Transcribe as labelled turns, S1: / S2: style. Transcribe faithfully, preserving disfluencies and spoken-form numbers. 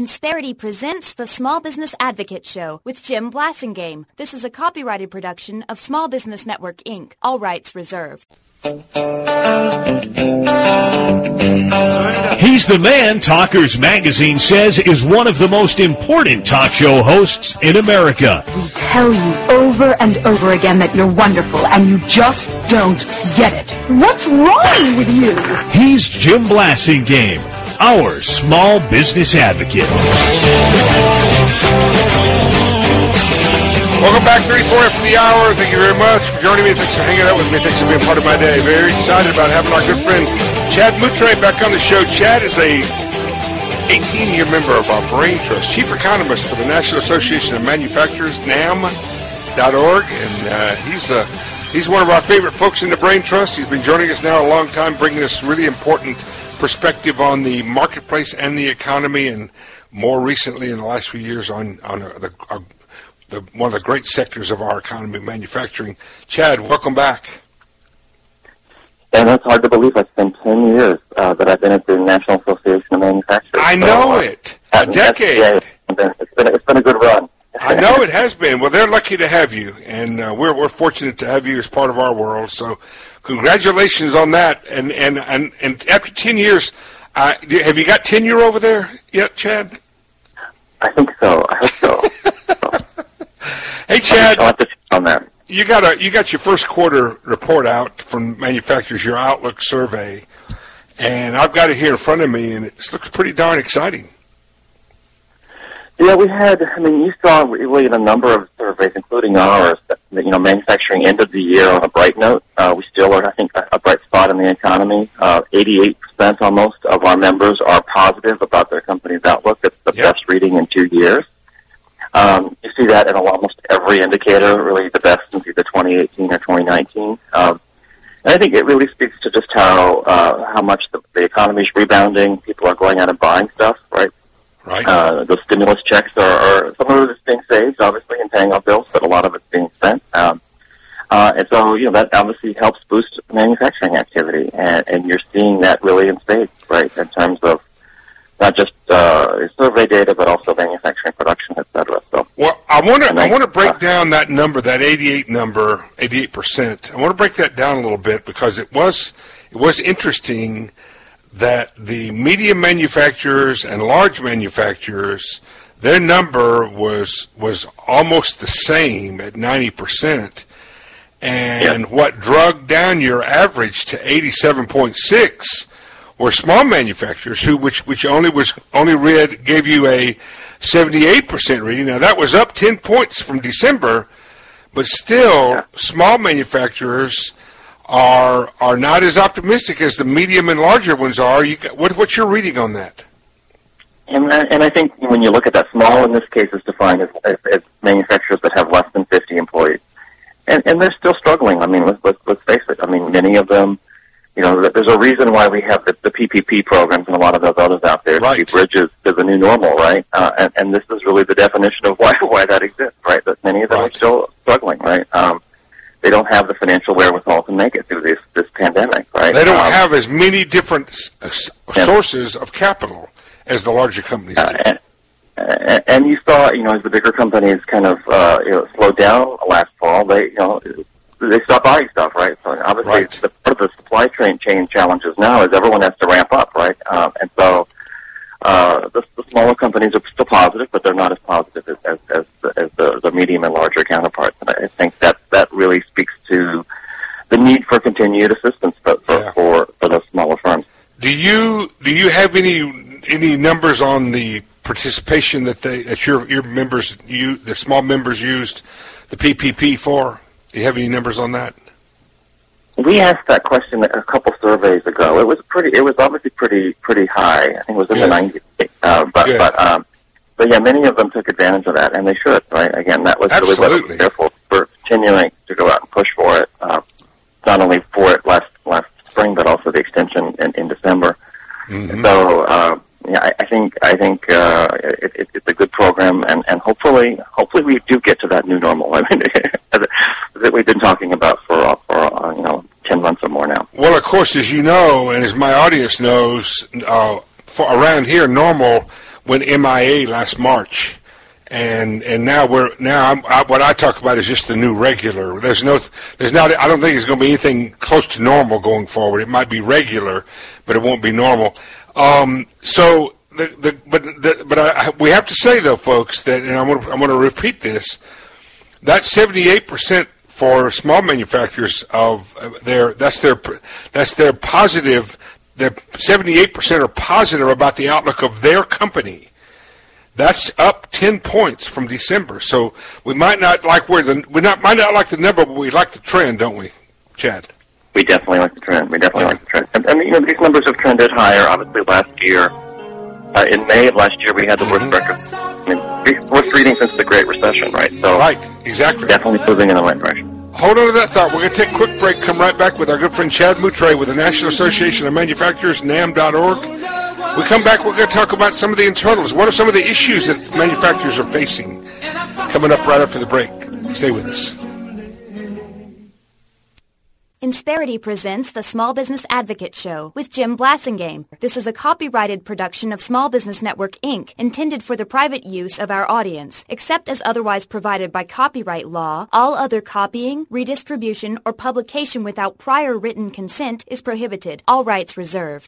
S1: Insperity presents the Small Business Advocate Show with Jim Blasingame. This is a copyrighted production of Small Business Network, Incorporated. All rights reserved.
S2: He's the man Talkers Magazine says is one of the most important talk show hosts in America.
S3: We tell you over and over again that you're wonderful, and you just don't get it. What's wrong with you?
S2: He's Jim Blasingame, our small business advocate.
S4: Welcome back, thirty-four after the hour. Thank you very much for joining me. Thanks for hanging out with me. Thanks for being part of my day. Very excited about having our good friend Chad Moutre back on the show. Chad is a eighteen-year member of our Brain Trust, chief economist for the National Association of Manufacturers, N A M dot org, and uh, he's uh, he's one of our favorite folks in the Brain Trust. He's been joining us now a long time, bringing us really important perspective on the marketplace and the economy, and more recently in the last few years on on uh, the. Uh, The, one of the great sectors of our economy, manufacturing. Chad, welcome back.
S5: And it's hard to believe. It's been ten years uh, that I've been at the National Association of Manufacturers.
S4: I know so, uh, it. A decade.
S5: Yeah, it's been, it's been it's been a good run.
S4: I know it has been. Well, they're lucky to have you, and uh, we're we're fortunate to have you as part of our world. So, congratulations on that. And and and, and after ten years, uh, have you got tenure over there yet, Chad?
S5: I think so. I hope so.
S4: Hey, Chad,
S5: I'll have to check on that.
S4: you got a you got your first quarter report out from manufacturers, your Outlook survey, and I've got it here in front of me, and it looks pretty darn exciting.
S5: Yeah, we had. I mean, you saw really in a number of surveys, including ours, that you know, manufacturing ended the year on a bright note. Uh, we still are, I think, a bright spot in the economy. Uh, eighty-eight percent almost of our members are positive about their company's outlook. It's the
S4: Yep.
S5: best reading in two years. Um, you see that in almost every indicator, really the best since either twenty eighteen or twenty nineteen. Um, and I think it really speaks to just how uh, how much the, the economy is rebounding. People are going out and buying stuff, right?
S4: Right.
S5: Uh, those stimulus checks are, are some of it is being saved, obviously, and paying off bills, but a lot of it's being spent. Um, uh, and so, you know, that obviously helps boost manufacturing activity, and, and you're seeing that really in spades, right, in terms of not just uh, survey data, but also manufacturing production, et cetera. So,
S4: Well, I want to I
S5: I-
S4: want to break
S5: uh,
S4: down that number, that eighty-eight number, eighty-eight percent. I want to break that down a little bit because it was it was interesting that the medium manufacturers and large manufacturers, their number was was almost the same at ninety percent, and
S5: Yeah.
S4: what drug down your average to eighty-seven point six were small manufacturers who which which only was only read gave you a seventy-eight percent reading. Now that was up ten points from December, but still
S5: Yeah.
S4: small manufacturers are are not as optimistic as the medium and larger ones are. You got, what what's your reading on that?
S5: And I- and I think when you look at that, small in this case is defined as, as, as manufacturers that have less than fifty employees, and and they're still struggling. I mean, let's let's, let's face it. I mean, many of them, you know, there's a reason why we have the, the P P P programs and a lot of those others out there to
S4: Right.
S5: be bridges to the new normal, right? Uh, and, and this is really the definition of why why that exists, right? That many of them
S4: Right.
S5: are still struggling, right? Um, they don't have the financial wherewithal to make it through this this pandemic, right?
S4: They don't
S5: Um,
S4: have as many different s- s-
S5: Yeah.
S4: sources of capital as the larger companies do.
S5: Uh, and, and and you saw, you know, as the bigger companies kind of uh, you know, slowed down last fall, they, you know, they stopped buying stuff, right? So obviously,
S4: Right.
S5: the, part of the supply chain chain challenges now is everyone has to ramp up, right? Um, and so uh, the, the smaller companies are still positive, but they're not as positive as as, as, the, as the, the medium and larger counterparts. And I think that that really speaks to the need for continued assistance for for,
S4: Yeah.
S5: for, for those smaller firms.
S4: Do you do you have any any numbers on the participation that they that your your members you the small members used the P P P for? Do you have any numbers on that?
S5: We asked that question a couple surveys ago. It was pretty. It was obviously pretty pretty high. I think it was in
S4: Good.
S5: the nineties. Uh, but
S4: Good.
S5: but um, but yeah, many of them took advantage of that, and they should. Right? Again, that was really what it
S4: Absolutely.
S5: was there for. We're continuing to go out and push for it. Uh, not only for it last last spring, but also the extension in, in December.
S4: Mm-hmm.
S5: So uh, yeah, I, I think I think uh, it, it, it's a good program, and, and hopefully hopefully we do get to that new normal. I mean, that we've been talking about for for uh, you know ten months or more now.
S4: Well, of course, as you know, and as my audience knows, uh, for around here, normal went M I A last March. And and now we're now I'm, I, what I talk about is just the new regular. There's no there's not I don't think it's going to be anything close to normal going forward. It might be regular, but it won't be normal. Um, so the the but the, but I, we have to say though, folks, that and I'm going to, I'm going to repeat this. That seventy-eight percent for small manufacturers of their that's their that's their positive. Their seventy-eight percent are positive about the outlook of their company. That's up ten points from December. So we might not like where the we not might not like the number, but we like the trend, don't we, Chad?
S5: We definitely like the trend. We definitely
S4: Yeah.
S5: like the trend. And, and you know, these numbers have trended higher. Obviously, last year, uh, in May of last year, we had the worst record. I mean, worst reading since the Great Recession, right? So
S4: Right, exactly.
S5: definitely moving in the right direction.
S4: Hold on to that thought. We're going to take a quick break. Come right back with our good friend Chad Moutre with the National Association of Manufacturers, N A M dot org. We come back, we're going to talk about some of the internals. What are some of the issues that manufacturers are facing? Coming up right after the break. Stay with us.
S1: Insperity presents the Small Business Advocate Show with Jim Blasingame. This is a copyrighted production of Small Business Network, Incorporated, intended for the private use of our audience. Except as otherwise provided by copyright law, all other copying, redistribution, or publication without prior written consent is prohibited. All rights reserved.